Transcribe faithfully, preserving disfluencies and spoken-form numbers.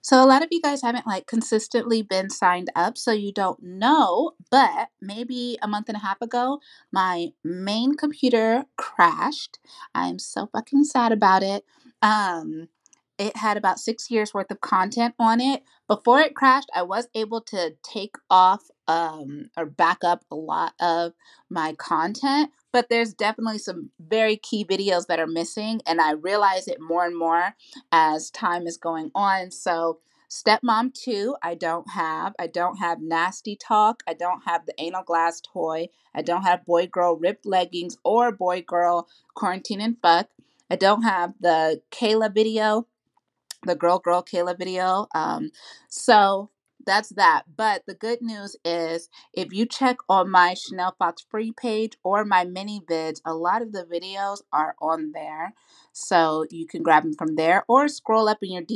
So a lot of you guys haven't like consistently been signed up, so you don't know, but maybe a month and a half ago, my main computer crashed. I'm so fucking sad about it. Um it had about six years worth of content on it. Before it crashed, I was able to take off um or back up a lot of my content, but there's definitely some very key videos that are missing, and I realize it more and more as time is going on. So, Stepmom two, I don't have. I don't have Nasty Talk. I don't have the Anal Glass Toy. I don't have Boy Girl Ripped Leggings or Boy Girl Quarantine and Fuck. I don't have the Kayla video, the Girl Girl Kayla video. Um, so that's that. But the good news is if you check on my Chanel Fox Free page or my mini vids, a lot of the videos are on there. So you can grab them from there or scroll up in your